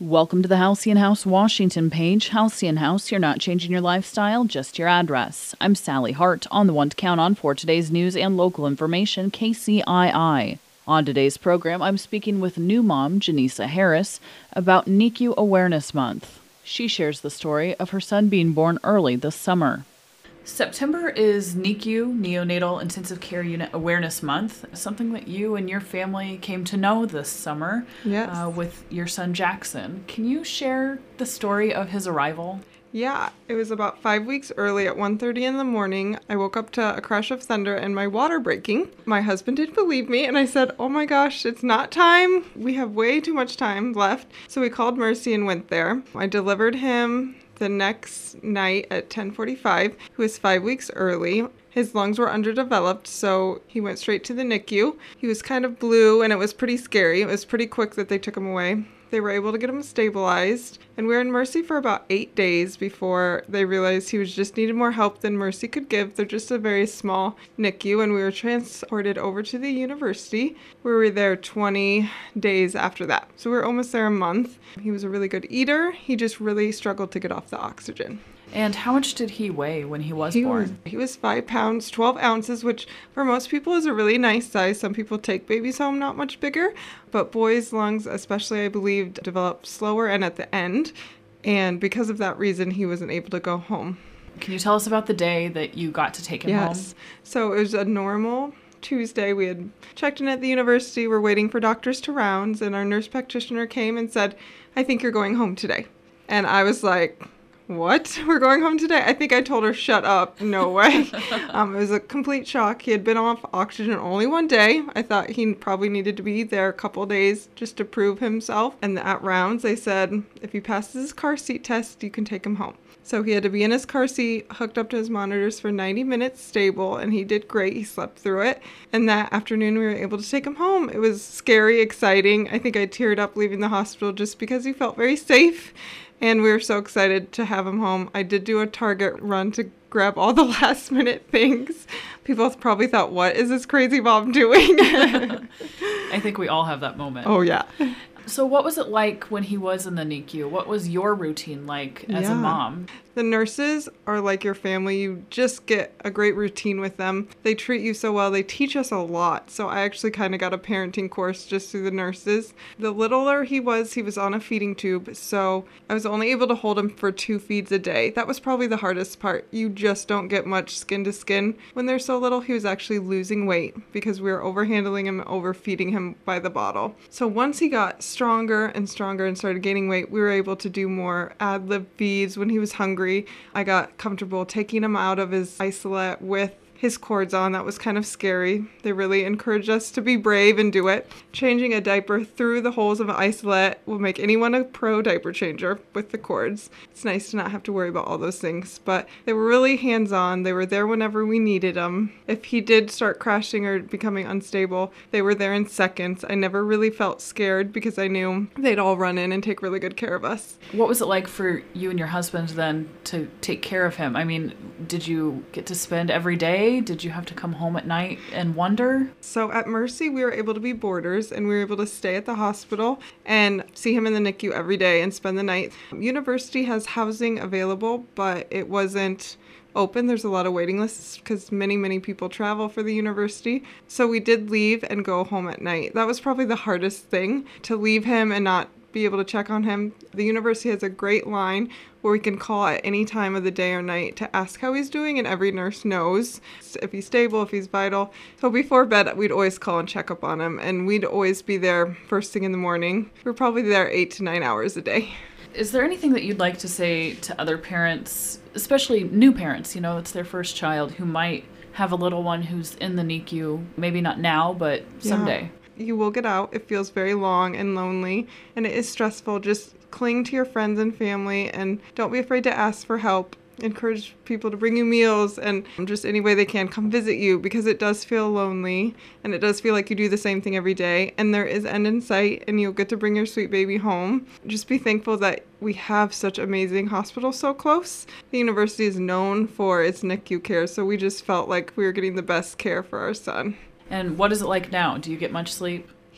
Welcome to the Halcyon House Washington page. Halcyon House, you're not changing your lifestyle, just your address. I'm Sally Hart, on the one to count on for today's news and local information, KCII. On today's program, I'm speaking with new mom, Janisa Harris, about NICU Awareness Month. She shares the story of her son being born early this summer. September is NICU, Neonatal Intensive Care Unit Awareness Month, something that you and your family came to know this summer. Yes. With your son Jackson. Can you share the story of his arrival? Yeah, it was about 5 weeks early at 1:30 in the morning. I woke up to a crash of thunder and my water breaking. My husband didn't believe me and I said, "Oh my gosh, it's not time. We have way too much time left." So we called Mercy and went there. I delivered him the next night at 10:45. He was 5 weeks early. His lungs were underdeveloped, so he went straight to the NICU. He was kind of blue and it was pretty scary. It was pretty quick that they took him away. They were able to get him stabilized, and we were in Mercy for about 8 days before they realized he was just needed more help than Mercy could give. They're just a very small NICU, and we were transported over to the university. We were there 20 days after that, so we were almost there a month. He was a really good eater. He just really struggled to get off the oxygen. And how much did he weigh when he was born? He was 5 pounds, 12 ounces, which for most people is a really nice size. Some people take babies home not much bigger, but boys' lungs, especially, I believe, develop slower and at the end. And because of that reason, he wasn't able to go home. Can you tell us about the day that you got to take him home? Yes. So it was a normal Tuesday. We had checked in at the university. We're waiting for doctors to rounds, and our nurse practitioner came and said, "I think you're going home today." And I was like, "What? We're going home today?" I think I told her, "Shut up. No way." It was a complete shock. He had been off oxygen only one day. I thought he probably needed to be there a couple days just to prove himself. And at rounds, they said, if he passes his car seat test, you can take him home. So he had to be in his car seat, hooked up to his monitors for 90 minutes stable, and he did great. He slept through it. And that afternoon, we were able to take him home. It was scary, exciting. I think I teared up leaving the hospital just because he felt very safe. And we were so excited to have him home. I did do a Target run to grab all the last minute things. People probably thought, "What is this crazy mom doing?" I think we all have that moment. Oh, yeah. So what was it like when he was in the NICU? What was your routine like as a mom? The nurses are like your family. You just get a great routine with them. They treat you so well. They teach us a lot. So I actually kind of got a parenting course just through the nurses. The littler he was on a feeding tube. So I was only able to hold him for 2 feeds a day. That was probably the hardest part. You just don't get much skin to skin. When they're so little, he was actually losing weight because we were overhandling him and overfeeding him by the bottle. So once he got stronger and stronger and started gaining weight, we were able to do more ad-lib feeds when he was hungry. I got comfortable taking him out of his isolette with his cords on. That was kind of scary. They really encouraged us to be brave and do it. Changing a diaper through the holes of an isolette will make anyone a pro diaper changer with the cords. It's nice to not have to worry about all those things, but they were really hands-on. They were there whenever we needed them. If he did start crashing or becoming unstable, they were there in seconds. I never really felt scared because I knew they'd all run in and take really good care of us. What was it like for you and your husband then to take care of him? I mean, did you get to spend every day? Did you have to come home at night and wonder? So at Mercy, we were able to be boarders and we were able to stay at the hospital and see him in the NICU every day and spend the night. University has housing available, but it wasn't open. There's a lot of waiting lists because many people travel for the university. So we did leave and go home at night. That was probably the hardest thing, to leave him and not be able to check on him. The university has a great line where we can call at any time of the day or night to ask how he's doing, and every nurse knows if he's stable, if he's vital. So before bed, we'd always call and check up on him, and we'd always be there first thing in the morning. We're probably there 8 to 9 hours a day. Is there anything that you'd like to say to other parents, especially new parents, it's their first child, who might have a little one who's in the NICU, maybe not now, but someday? You will get out. It feels very long and lonely, and it is stressful. Just cling to your friends and family, and don't be afraid to ask for help. Encourage people to bring you meals and just any way they can come visit you, because it does feel lonely and it does feel like you do the same thing every day, and there is end in sight and you'll get to bring your sweet baby home. Just be thankful that we have such amazing hospitals so close. The university is known for its NICU care, so we just felt like we were getting the best care for our son. And what is it like now? Do you get much sleep?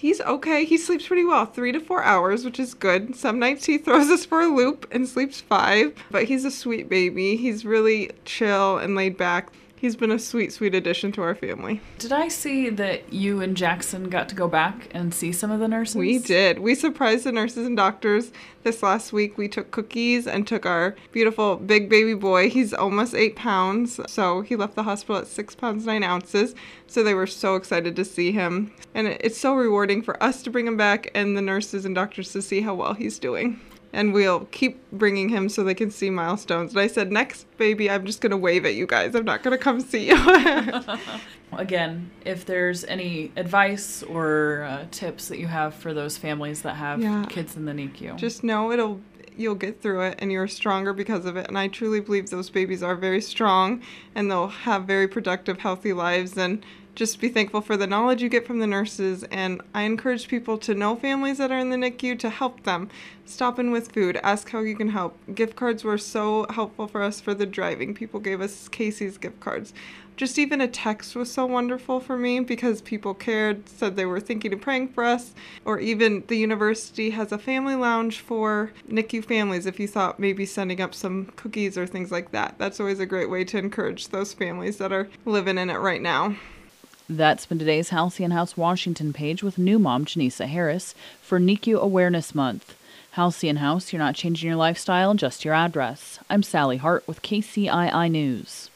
He's okay. He sleeps pretty well, 3 to 4 hours, which is good. Some nights he throws us for a loop and sleeps 5, but he's a sweet baby. He's really chill and laid back. He's been a sweet, sweet addition to our family. Did I see that you and Jackson got to go back and see some of the nurses? We did. We surprised the nurses and doctors this last week. We took cookies and took our beautiful big baby boy. He's almost 8 pounds, so he left the hospital at 6 pounds 9 ounces. So they were so excited to see him. And it's so rewarding for us to bring him back and the nurses and doctors to see how well he's doing. And we'll keep bringing him so they can see milestones. And I said, next baby, I'm just going to wave at you guys. I'm not going to come see you. Again, if there's any advice or tips that you have for those families that have kids in the NICU. Just know you'll get through it and you're stronger because of it. And I truly believe those babies are very strong and they'll have very productive, healthy lives. And just be thankful for the knowledge you get from the nurses. And I encourage people to know families that are in the NICU to help them. Stop in with food. Ask how you can help. Gift cards were so helpful for us for the driving. People gave us Casey's gift cards. Just even a text was so wonderful for me because people cared, said they were thinking of praying for us. Or even the university has a family lounge for NICU families if you thought maybe sending up some cookies or things like that. That's always a great way to encourage those families that are living in it right now. That's been today's Halcyon House Washington page with new mom Janisa Harris for NICU Awareness Month. Halcyon House, you're not changing your lifestyle, just your address. I'm Sally Hart with KCII News.